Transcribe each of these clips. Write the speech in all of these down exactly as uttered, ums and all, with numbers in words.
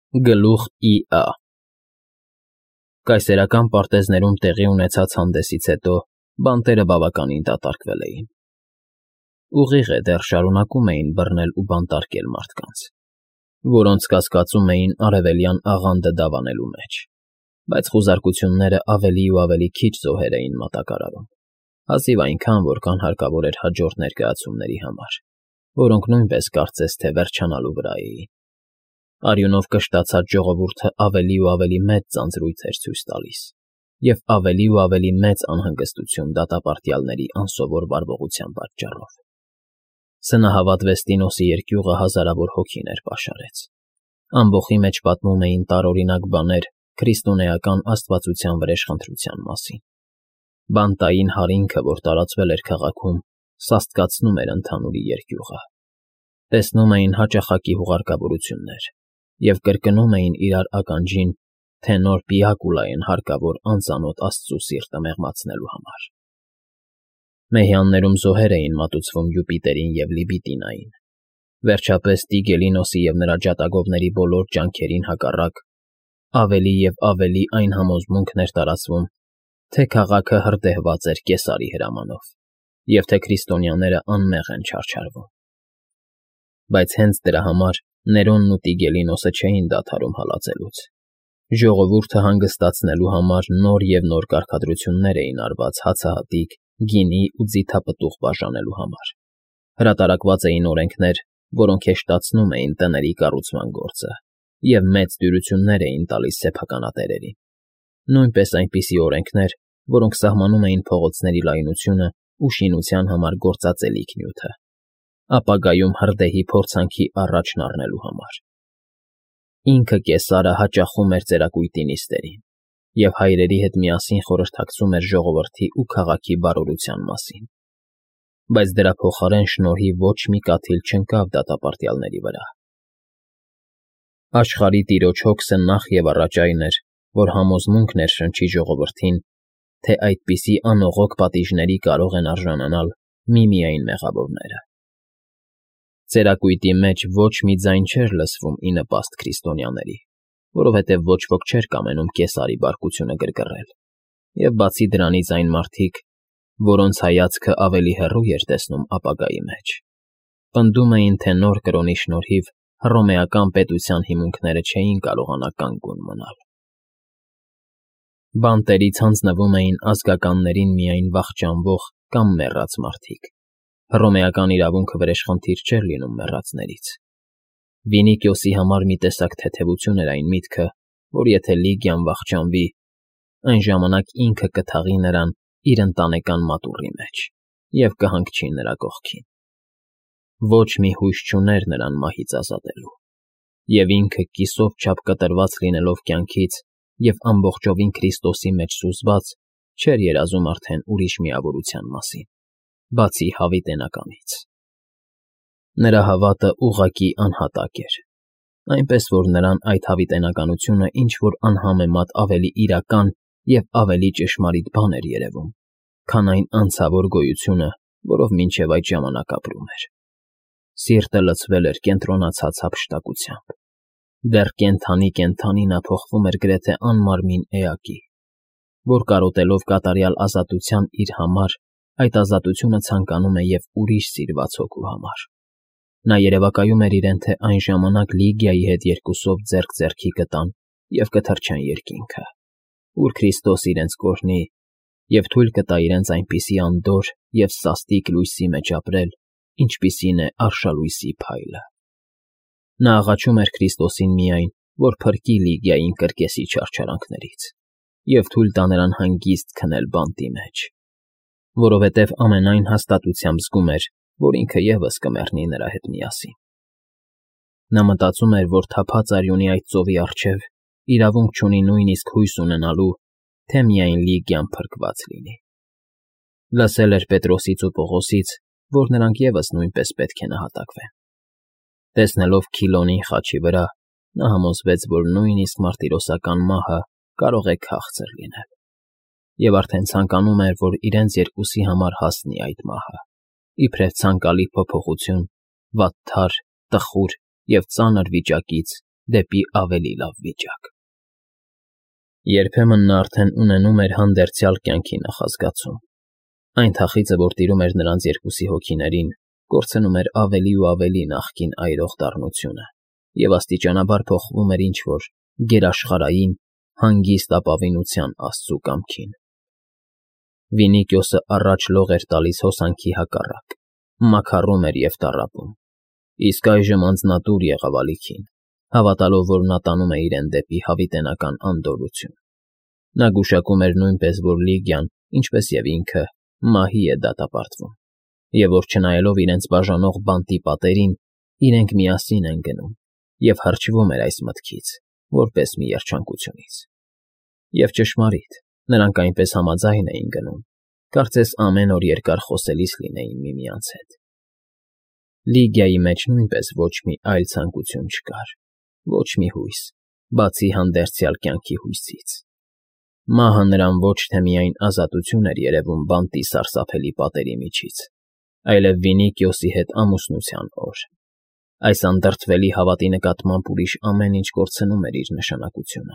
Գլուխ Ի.Ա. Կայսերական պարտեզներում տեղի ունեցած հանդեսից հետո բանտերը բավականին դատարկվել էին։ Ուղիղ է, դեռ շարունակում էին բռնել ու բանտարկել մարդկանց, որոնց կասկածում էին արևելյան աղանդը դավանելու մեջ, բայց խուզարկությունները ավելի ու ավելի քիչ զոհեր էին մատակարարում, հազիվ այնքան, որքան հարկավոր էր հաջորդ ներկայացումների համար, որոնք նույնպես կարծես թե վերջանալու վրա էին։ Արյունով կշտացած ժողովուրդը ավելի ու ավելի մեծ ձանձրույթ էր ցույց տալիս և ավելի ու ավելի մեծ անհանգստություն դատապարտյալների անսովոր վարվողության պատճառով։ Սնահավատ Վեստինոսի երկյուղը հազարավոր հոգիներ պաշարեց։ Ամբոխի մեջ պատմում էին տարօրինակ բաներ քրիստոնեական աստվածության վրեժխնդրության մասին։ Բանտային հարինքը, որ տարածվել էր քաղաքում, սաստկացնում էր ընդհանուր երկյուղը։ Տեսնում էին հաճախակի հուղարկավորություններ և կրկնում էին իրար ականջին, թե նոր պիակուլա են հարկավոր անծանոթ աստծու սիրտը մեղմացնելու համար։ Մեհյաններում զոհեր էին մատուցվում Յուպիտերին և Լիբիտինային։ Վերջապես Տիգելինոսի և նրա ջատագովների բոլոր ջանքերին հակառակ, ավելի և ավելի այն համոզմունքն էր տարածվում, թե քաղաքը հրդեհված էր Կեսարի հրամանով և թե քրիստոնյաները անմեղ են չարչարվում։ Բայց հենց դրա համար Ներոնն ու Տիգելինոսը չէին դադարում հալածելուց։ Ժողովուրդը հանգստացնելու համար նոր և նոր կարգադրություններ էին արված հացահատիկ, գինի ու ձիթապտուղ բաժանելու համար։ Հրատարակված էին օրենքներ, որոնք հեշտացնում էին տների կառուցման գործը և մեծ դյուրություններ էին տալիս սեփականատերերին։ Նույնպես այնպիսի օրենքներ, որոնք սահմանում էին փողոցների լայնությունն ու շինության համար գործածելիք նյութը, ապագայում հրդեհի փորձանքի առաջն առնելու համար։ Ինքը Կեսարը հաճախում էր ծերակույտի նիստերին և հայրերի հետ միասին խորհրդակցում էր ժողովրդի ու քաղաքի բարօրության մասին, բայց դրա փոխարեն շնորհի ոչ մի կաթիլ չընկավ դատապարտյալների վրա։ Աշխարհի տիրոջ հոգսը նախ և առաջ այն էր, որ համոզմունք ներշնչի ժողովրդին, թե այդպիսի անողոք պատիժների կարող են արժանանալ միմիայն մեղավորները։ Ծերակույտի մեջ ոչ մի ձայն չէր լսվում ի նպաստ քրիստոնյաների, որովհետև ոչ ոք չէր կամենում Կեսարի բարկությունը գրգռել, և բացի դրանից այն մարդիկ, որոնց հայացքը ավելի հեռու էր տեսնում ապագայի մեջ, պնդում էին, թե նոր կրոնի շնորհիվ հռոմեական պետության հիմունքները չէին կարողանա կանգուն մնալ։ Բանտերից հանձնվում էին ազգականներին միայն վախճանվող կամ մեռած մարդիկ։ Հռոմեական իրավունքը վրեժխնդիր չէր լինում մեռածներից։ Վինիկիոսի համար մի տեսակ թեթևություն էր այն միտքը, որ եթե Լիգիան վախճանվի, այն ժամանակ ինքը կթաղի նրան իր ընտանեկան մատուռի մեջ և կհանգչի նրա կողքին։ Ոչ մի հույս չուներ նրան մահից ազատելու, և ինքը կիսով չափ կտրված լինելով կյանքից և ամբողջովին Քրիստոսի մեջ սուզված, չէր երազում արդեն ուրիշ միավորության մասին, բացի հավիտենականից։ Նրա հավատը ուղղակի անհատակ էր, այնպես որ նրան այդ հավիտենականությունը ինչ-որ անհամեմատ ավելի իրական և ավելի ճշմարիտ բան էր երևում, քան այն անցավոր գոյությունը, որով մինչև այդ ժամանակ ապրում էր։ Սիրտը լցվել էր կենտրոնացած հափշտակությամբ։ Դեռ կենդանի֊կենդանի նա փոխվում էր գրեթե անմարմին էակի, որ կարոտելով կատարյալ ազատության իր համար, այդ ազատությունը ցանկանում է և ուրիշ սիրված հոգու համար։ Նա երևակայում էր իրեն, թե այն ժամանակ Լիգիայի հետ երկուսով ձեռք ձեռքի կտան և կթռչեն երկինքը, ուր Քրիստոս իրենց կօրհնի և թույլ կտա իրենց այնպիսի անդորր և սաստիկ լույսի մեջ ապրել, ինչպիսին է արշալույսի փայլը։ Նա աղաչում էր Քրիստոսին միայն, որ փրկի Լիգիային կրկեսի չարչարանքներից և թույլ տա նրան հանգիստ քնել բանտի մեջ, որովհետև ամենայն հաստատությամբ զգում էր, որ ինքը ևս կմեռնի նրա հետ միասին։ Նա մտածում էր, որ թափած արյունի այդ ծովի առջև իրավունք չունի նույնիսկ հույս ունենալու, թե միայն Լիգիան փրկված լինի։ Լսել էր Պետրոսից ու Պողոսից, որ նրանք ևս նույնպես պետք է նահատակվեն։ Տեսնելով Քիլոնին խաչի վրա, նա համոզվեց, որ նույնիսկ մարտիրոսական մահը կարող է քաղցր լինել, և արդեն ցանկանում էր, որ իրենց երկուսի համար հասնի այդ մահը, իբրև ցանկալի փոփոխություն, վատթար, տխուր և ծանր վիճակից դեպի ավելի լավ վիճակ։ Երբեմն նա արդեն ունենում էր հանդերձյալ կյանքի նախազգացում։ Այն թախիծը, որ տիրում էր նրանց երկուսի հոգիներին, կորցնում էր ավելի ու ավելի նախկին այրող դառնությունը և աստիճանաբար փոխվում էր ինչ-որ գերաշխարհային, հանգիստ ապավինության աստծու կամքին։ Վինիկիոսը առաջ լող էր տալիս հոսանքի հակառակ, մաքառում էր և տառապում, իսկ այժմ անձնատուր եղավ ալիքին, հավատալով, որ նա տանում է իրեն դեպի հավիտենական անդորրություն։ Նա գուշակում էր նույնպես, որ Լիգիան, ինչպես և ինքը, մահի է դատապարտվում, և որ չնայելով իրենց բաժանող բանտի պատերին, իրենք միասին են գնում, և հրճվում էր այս մտքից, որպես մի երջանկությունից։ Եվ ճշմարիտ, նրանք այնպես համաձայն էին գնում, կարծես ամեն օր երկար խոսելիս լինեին միմյանց հետ։ Լիգիայի մեջ նույնպես ոչ մի այլ ցանկություն չկար, ոչ մի հույս, բացի հանդերձյալ կյանքի հույսից։ Մահը նրան ոչ թե միայն ազատություն էր երևում բանտի սարսափելի պատերի միջից, այլև Վինիկիոսի հետ ամուսնության օր։ Այս անդրդվելի հավատի նկատմամբ ուրիշ ամեն ինչ կորցնում էր իր նշանակությունը։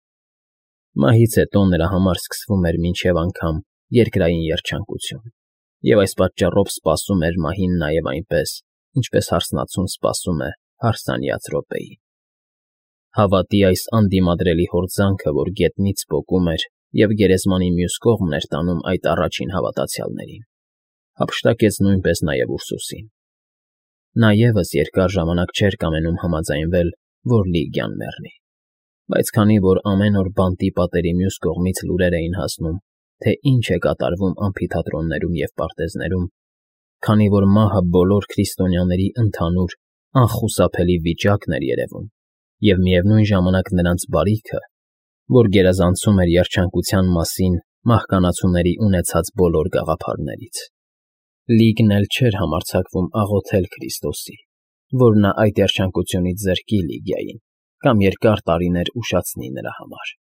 Մահից հետո նրա համար սկսվում էր մինչև անգամ երկրային երջանկություն, և այս պատճառով սպասում էր մահին նաև այնպես, ինչպես հարսնացուն սպասում է հարսանյաց րոպեին։ Հավատի այս անդիմադրելի հորձանքը, որ գետնից պոկում էր և գերեզմանի մյուս կողմն էր տանում այդ առաջին հավատացյալներին, հափշտակեց նույնպես նաև Ուրսուսին։ Նա ևս երկար ժամանակ չէր կամենում համաձայնվել, որ Լիգիան մեռնի, բայց քանի որ ամեն օր բանտի պատերի մյուս կողմից լուրեր էին հասնում, թե ինչ է կատարվում ամֆիթատրոններում և պարտեզներում, քանի որ մահը բոլոր քրիստոնյաների ընդհանուր, անխուսափելի վիճակն էր երևում, և միևնույն ժամանակ նրանց բարիքը, որ գերազանցում էր երջանկության մասին մահկանացուների ունեցած բոլոր գաղափարներից։ Լիգն էլ չէր համարձակվում աղոթել Քրիստոսի, որ նա այդ երջանկությունից զրկի Լիգիային կամ երկար տարիներ ուշացնի նրա համար։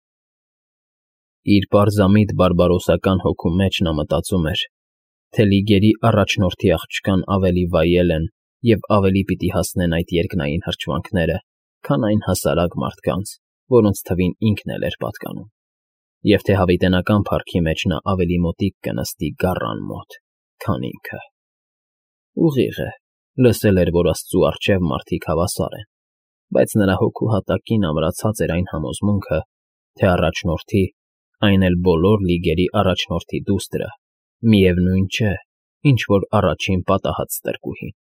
Իր պարզամիտ բարբարոսական հոգու մեջ նա մտածում էր, թե Լիգերի առաջնորդի աղջկան ավելի վայել են և ավելի պիտի հասնեն այդ երկնային հրճվանքները, քան այն հասարակ մարդկանց, որոնց թվին ինքն էլ էր պատկանում, և թե հավիտենական փառքի մեջ նա ավելի մոտիկ կնստի գառան մոտ, քան ինքը։ Ուղիղ է, լսել էր, որ Աստծու առջև մարդիկ հավասար են, բայց նրա հոգու հատակին ամրացած էր այն համոզմունքը, թե առաջնորդի, այն էլ բոլոր Լիգերի առաջնորդի դուստրը, միևնույն չէ, ինչ որ առաջին պատահած ստրկուհին։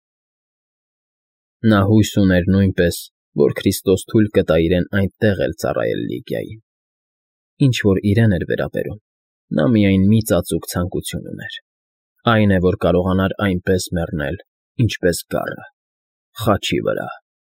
Նա հույս ուներ նույնպես, որ Քրիստոս թույլ կտա իրեն այնտեղ էլ ծառայել Լիգիային։ Ինչ որ իրեն էր վերաբերում, նա միայն մի ծածուկ ցանկություն ուներ, այն է, որ կարողանար այնպես մեռնել, ինչպես գառը, խաչի վրա։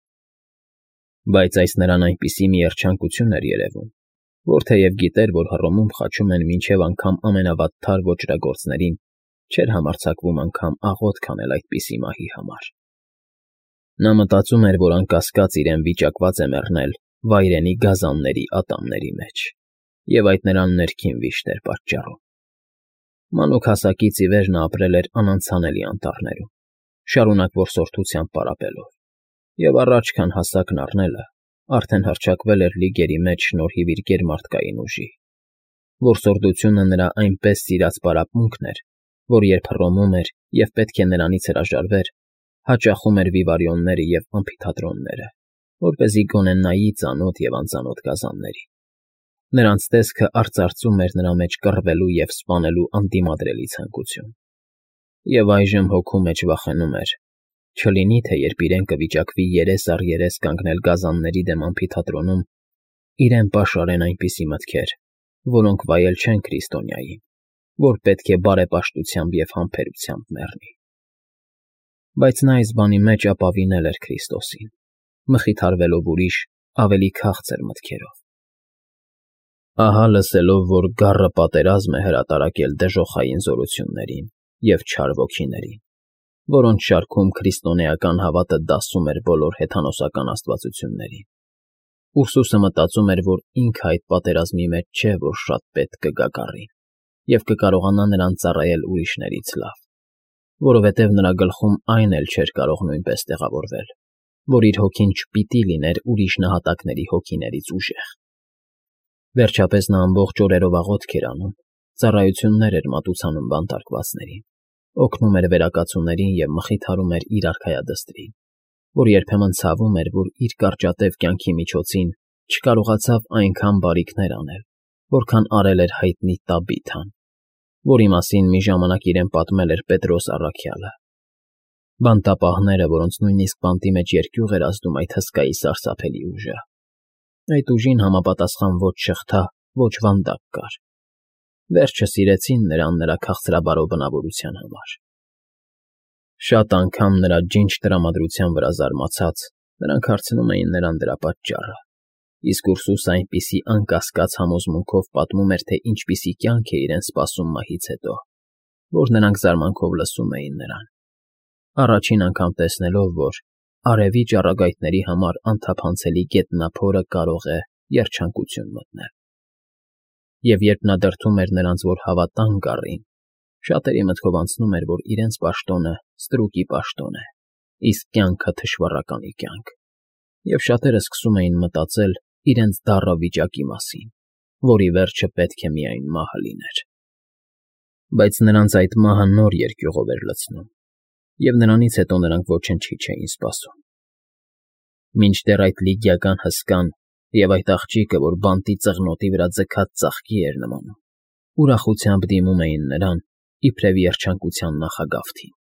Բայց այս նրան այնպիսի մի երջանկություն էր երևում, որ թեև գիտեր, որ Հռոմում խաչում են մինչև անգամ ամենավատթար ոճրագործներին, չէր համարձակվում անգամ աղոթք անել այդպիսի մահի համար։ Նա մտածում էր, որ անկասկած իրեն վիճակված է մեռնել վայրենի գազանների ատամների մեջ, և այդ նրան ներքին վիշտ էր պատճառում։ Մանուկ հասակից ի վեր նա ապրել էր անանցանելի անտառներում, շարունակ որսորդությամբ պարապելով, և առաջ քան հասակն առնելը, արդեն հռչակվել էր Լիգերի մեջ շնորհիվ իր գերմարդկային ուժի։ Որսորդությունը նրա այնպես սիրած պարապմունքն էր, որ երբ հռոմում էր և պետք է նրանից հրաժարվեր, հաճախում էր վիվարիոնները և ամֆիթատրոնները, որպեսզի գոնե նայի ծանոթ և անծանոթ գազաններին։ Նրանց տեսքը արծարծում էր նրա մեջ կռվելու և սպանելու անդիմադրելի ցանկություն։ Եվ այժմ հոգու մեջ վախենում էր, չլինի թե երբ իրեն կվիճակվի երես առ երես կանգնել գազանների դեմ ամֆիթատրոնում, իրեն պաշարեն այնպիսի մտքեր, որոնք վայել չեն քրիստոնյային, որ պետք է բարեպաշտությամբ և համբերությամբ մեռնի։ Բայց նա այս բանի մեջ ապավինել էր Քրիստոսին, մխիթարվելով ուրիշ, ավելի քաղցր մտքերով։ Ահա լսելով, որ գառը պատերազմ է հրատարակել դժոխային զորություններին և չար ոգիներին, որոնց շարքում քրիստոնեական հավատը դասում էր բոլոր հեթանոսական աստվածություններին, Ուրսուսը մտածում էր, որ ինքը այդ պատերազմի մեջ չէ, որ շատ պետք կգա գառին և կկարողանա նրան ծառայել ուրիշներից լավ, որովհետև նրա գլխում այն էլ չէր կարող նույնպես տեղավորվել, որ իր հոգին չպիտի լիներ ուրիշ նահատակների հոգիներից ուժեղ։ Վերջապես նա ամբողջ օրերով աղոթք էր անում, ծառայություններ էր մատուցանում բանտարկվածներին, օգնում էր վերակացուներին և մխիթարում էր իր արքայադստրին, որ երբեմն ցավում էր, որ իր կարճատև կյանքի միջոցին չկարողացավ այնքան բարիքներ անել, որքան արել էր հայտնի Տաբիթան, որի մասին մի ժամանակ իրեն պատմել էր Պետրոս առաքյալը։ Բանտապահները, որոնց նույնիսկ բանտի մեջ երկյուղ էր ազդում այդ հսկայի սարսափելի ուժը։ Այդ ուժին համապատասխան ոչ շղթա, ոչ վանդակ կար։ Վերջը սիրեցին նրան նրա քաղցրաբարո բնավորության համար։ Շատ անգամ նրա ջինջ տրամադրության վրա զարմացած, նրանք հարցնում էին նրան դրա պատճառը, իսկ Ուրսուսը այնպիսի անկասկած համոզմունքով պատմում էր, թե ինչպիսի կյանք է իրեն սպասում մահից հետո, որ նրանք զարմանքով լսում էին նրան, առաջին անգամ տեսնելով, որ արևի ճառագայթների համար անթափանցելի գետնափորը կարող է երջանկություն մտնել։ Եվ երբ նա դրդում էր նրանց, որ հավատան գառին, շատերի մտքով անցնում էր, որ իրենց պաշտոնը ստրուկի պաշտոն է, իսկ կյանքը թշվառականի կյանք, և շատերը սկսում էին մտածել իրենց դառը վիճակի մասին, որի վերջը պետք է միայն մահը լիներ։ Բայց նրանց այդ մահը նոր երկյուղով էր լցնում, և նրանից հետո նրանք ոչնչի չէին սպասում։ Մինչդեռ այդ լիգիական հսկան և այդ աղջիկը, որ բանտի ծղնոտի վրա ձգած ծաղկի էր նմանում, ուրախությամբ դիմում էին նրան, իբրև երջանկության նախագավթին։